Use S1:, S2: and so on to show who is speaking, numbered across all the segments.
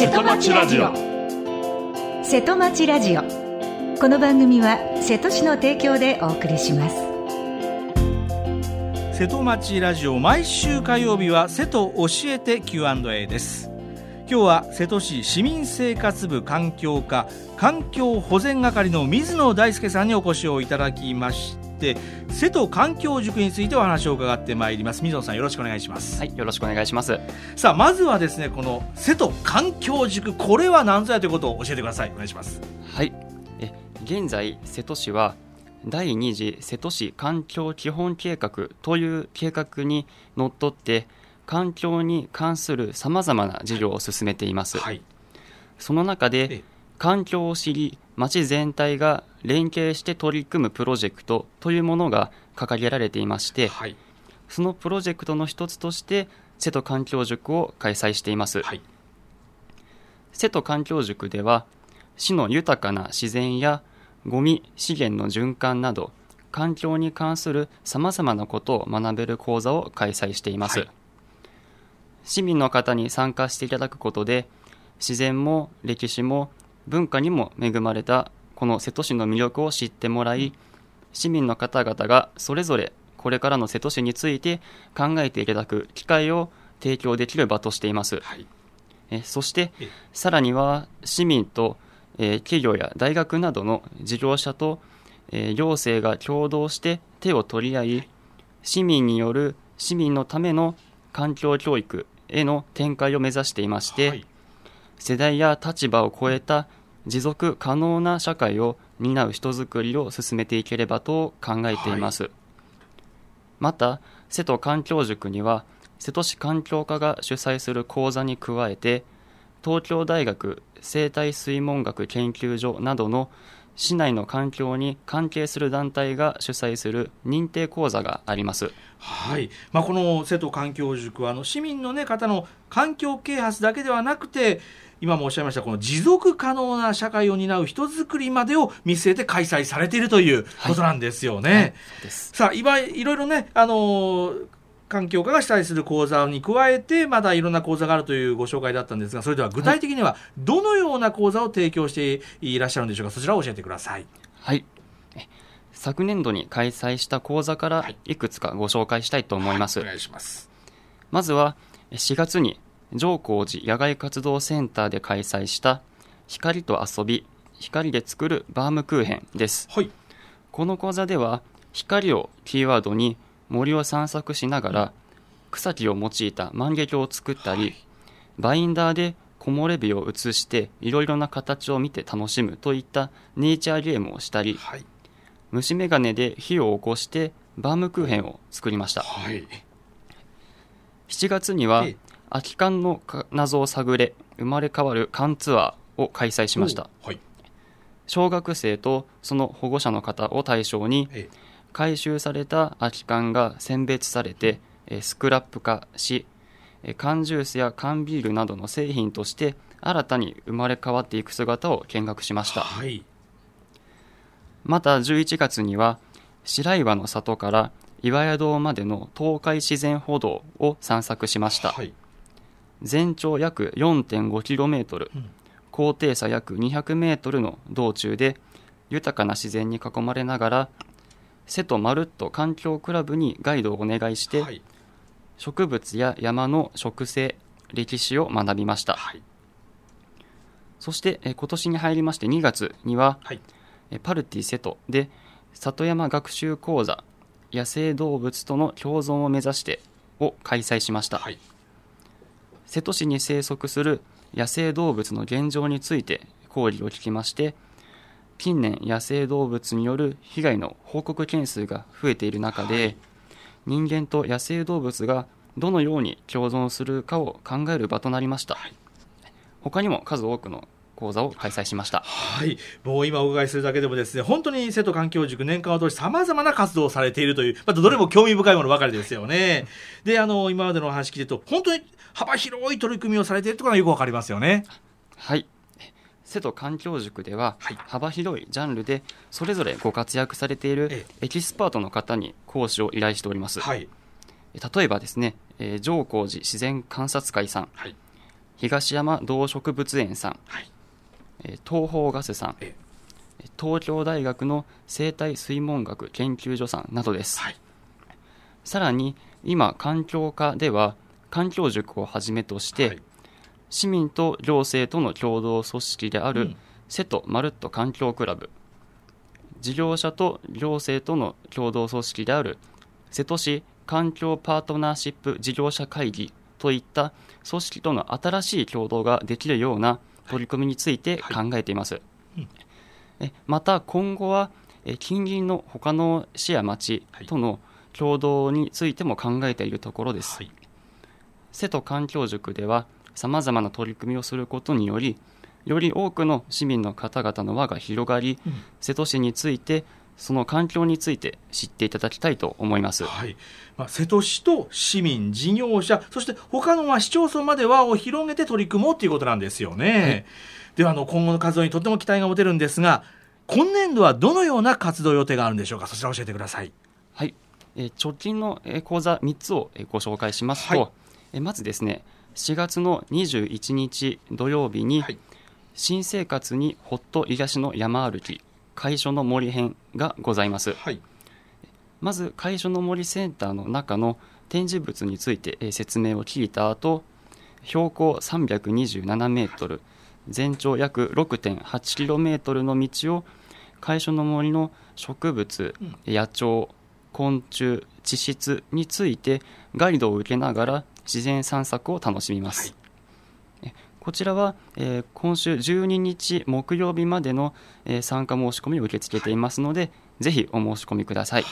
S1: 瀬戸町ラジオ。瀬戸町ラジオ。この番組は瀬戸市の提供でお送りします。
S2: 瀬戸町ラジオ、毎週火曜日は瀬戸教えて Q&A です。今日は瀬戸市市民生活部環境課環境保全係の水野大輔さんにお越しをいただきまして、瀬戸環境塾についてお話を伺ってまいります。水野さん、よろしくお願いします。
S3: はい、よろしくお願いします。
S2: さあ、まずはですね、この瀬戸環境塾、これは何ぞやということを教えてください。お願いします。
S3: はい、現在瀬戸市は第2次瀬戸市環境基本計画という計画にのっとって環境に関するさまざまな事業を進めています。はい、その中で環境を知り、町全体が連携して取り組むプロジェクトというものが掲げられていまして、はい、そのプロジェクトの一つとして瀬戸環境塾を開催しています。はい、瀬戸環境塾では市の豊かな自然やゴミ資源の循環など環境に関するさまざまなことを学べる講座を開催しています。はい、市民の方に参加していただくことで、自然も歴史も文化にも恵まれたこの瀬戸市の魅力を知ってもらい、市民の方々がそれぞれこれからの瀬戸市について考えていただく機会を提供できる場としています。はい、そしてさらには市民と企業や大学などの事業者と行政が共同して手を取り合い、市民による市民のための環境教育への展開を目指していまして、はい、世代や立場を超えた持続可能な社会を担う人づくりを進めていければと考えています。はい、また瀬戸環境塾には瀬戸市環境課が主催する講座に加えて、東京大学生態水文学研究所などの市内の環境に関係する団体が主催する認定講座があります。
S2: はい、この瀬戸環境塾は市民の、方の環境啓発だけではなくて、今もおっしゃいましたこの持続可能な社会を担う人づくりまでを見据えて開催されているということなんですよね。はいはい、そうです。さあ、今いろいろね、環境課が主催する講座に加えてまだいろんな講座があるというご紹介だったんですが、それでは具体的にはどのような講座を提供していらっしゃるんでしょうか。そちらを教えてください。
S3: はい、昨年度に開催した講座からいくつかご紹介したいと思います。
S2: はい、お願いします。
S3: まずは4月に上高寺野外活動センターで開催した光と遊び、光で作るバームクーヘンです。はい、この講座では光をキーワードに森を散策しながら草木を用いた万華鏡を作ったり、はい、バインダーで木漏れ日を映していろいろな形を見て楽しむといったネイチャーゲームをしたり、はい、虫眼鏡で火を起こしてバームクーヘンを作りました。はい、7月には空き缶の謎を探れ生まれ変わる缶ツアーを開催しました。はい、小学生とその保護者の方を対象に回収された空き缶が選別されてスクラップ化し、缶ジュースや缶ビールなどの製品として新たに生まれ変わっていく姿を見学しました。はい、また11月には白岩の里から岩屋堂までの東海自然歩道を散策しました。はい、全長約 4.5km、高低差約 200m の道中で豊かな自然に囲まれながら瀬戸まるっと環境クラブにガイドをお願いして、はい、植物や山の植生、歴史を学びました。はい、そして今年に入りまして2月には、はい、パルティ瀬戸で里山学習講座野生動物との共存を目指してを開催しました。はい、瀬戸市に生息する野生動物の現状について講義を聞きまして、近年野生動物による被害の報告件数が増えている中で、はい、人間と野生動物がどのように共存するかを考える場となりました。はい、他にも数多くの講座を開催しました。
S2: はい、もう今お伺いするだけでもですね、本当に瀬戸環境塾年間を通してさまざまな活動をされているという、またどれも興味深いものばかりですよね。で、今までのお話聞いてると本当に幅広い取り組みをされているというのがよくわかりますよね。
S3: はい、瀬戸環境塾では幅広いジャンルでそれぞれご活躍されているエキスパートの方に講師を依頼しております。はい、例えばですね、上高寺自然観察会さん、はい、 東山動植物園さん、東邦ガスさん、東京大学の生態水文学研究所さんなどです。さらに今環境課では環境塾をはじめとして、市民と行政との共同組織である瀬戸まるっと環境クラブ、事業者と行政との共同組織である瀬戸市環境パートナーシップ事業者会議といった組織との新しい共同ができるような取り組みについて考えています。また今後は近隣の他の市や町との共同についても考えているところです。瀬戸環境塾ではさまざまな取り組みをすることにより、より多くの市民の方々の輪が広がり、瀬戸市についてその環境について知っていただきたいと思います。
S2: 瀬戸市と市民、事業者、そして他の市町村まで輪を広げて取り組もうということなんですよね。では今後の活動にとても期待が持てるんですが、今年度はどのような活動予定があるんでしょうか。そちら教えてください。
S3: 直近の講座3つをご紹介しますと、まずですね、4月の21日土曜日に、新生活にほっと癒しの山歩き海所の森編がございます。まず海所の森センターの中の展示物について説明を聞いた後、標高327メートル、全長約 6.8 キロメートルの道を海所の森の植物、野鳥、昆虫、地質についてガイドを受けながら自然散策を楽しみます。こちらは、今週12日木曜日までの、参加申し込みを受け付けていますので、ぜひお申し込みください。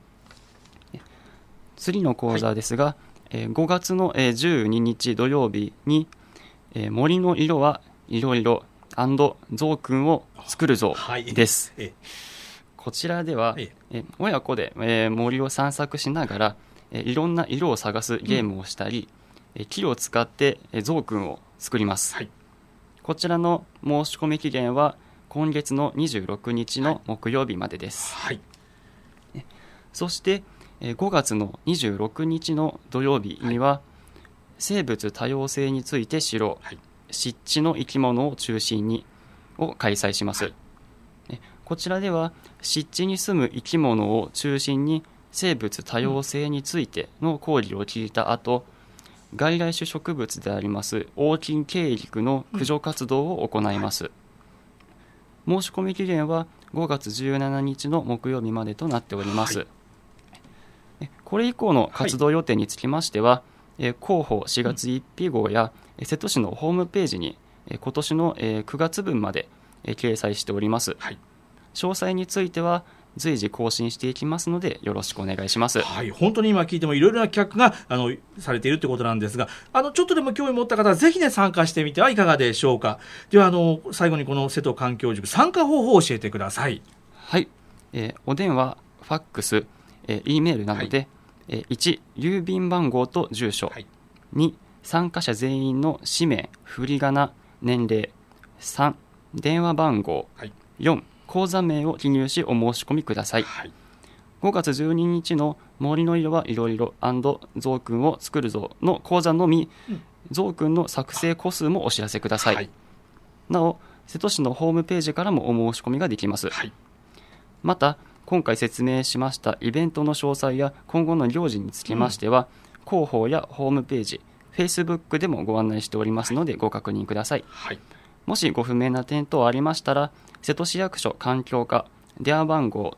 S3: 次の講座ですが、5月の、12日土曜日に、森の色はいろいろ&ゾウくんを作るぞです。こちらでは、親子で、森を散策しながら、いろんな色を探すゲームをしたり、木を使ってゾウくんを作ります。こちらの申し込み期限は今月の26日の木曜日までです。そして5月の26日の土曜日には、生物多様性について知ろう、湿地の生き物を中心にを開催します。こちらでは湿地に住む生き物を中心に生物多様性についての講義を聞いた後、外来種植物でありますオオキンケイリクの駆除活動を行います。申し込み期限は5月17日の木曜日までとなっております。これ以降の活動予定につきましては、広報4月1日号や瀬戸市のホームページに今年の9月分まで掲載しております。詳細については随時更新していきますので、よろしくお願いします。
S2: 本当に今聞いてもいろいろな企画がされているということなんですが、ちょっとでも興味持った方はぜひね参加してみてはいかがでしょうか。では最後にこの瀬戸環境塾参加方法を教えてください。
S3: お電話、ファックス、E メールなどで、1、郵便番号と住所、2、参加者全員の氏名、振り仮名、年齢、3、電話番号、4、講座名を記入しお申し込みください。5月12日の森の色はいろいろ&ゾウくんを作るぞの講座のみ、ゾウくんの作成個数もお知らせください。なお、瀬戸市のホームページからもお申し込みができます。また、今回説明しましたイベントの詳細や今後の行事につきましては、広報やホームページ、Facebook でもご案内しておりますのでご確認ください。もしご不明な点等ありましたら、瀬戸市役所環境課電話番号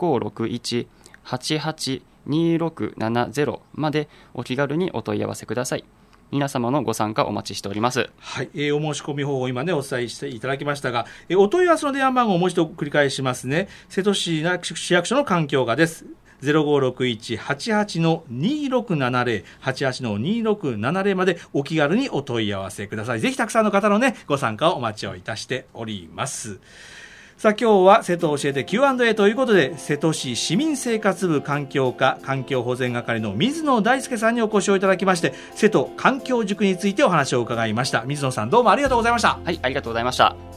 S3: 0561-882670 までお気軽にお問い合わせください。皆様のご参加お待ちしております。
S2: お申し込み方法を今ねお伝えしていただきましたが、お問い合わせの電話番号をもう一度繰り返しますね。瀬戸市役所の環境課です。0561-88-2670 88-2670 までお気軽にお問い合わせください。ぜひたくさんの方のねご参加をお待ちをいたしております。さあ今日は瀬戸を教えて Q&A ということで、瀬戸市市民生活部環境課環境保全係の水野大輔さんにお越しをいただきまして、瀬戸環境塾についてお話を伺いました。水野さん、どうもありがとうございました。
S3: ありがとうございました。